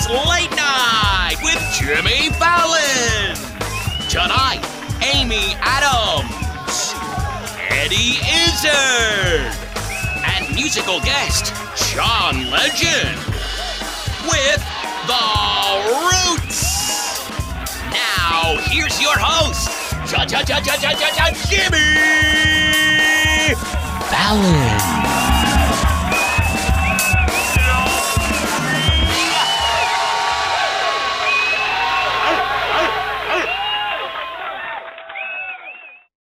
Late Night with Jimmy Fallon. Tonight, Amy Adams, Eddie Izzard, and musical guest John Legend with The Roots. Now, here's your host, Jimmy Fallon.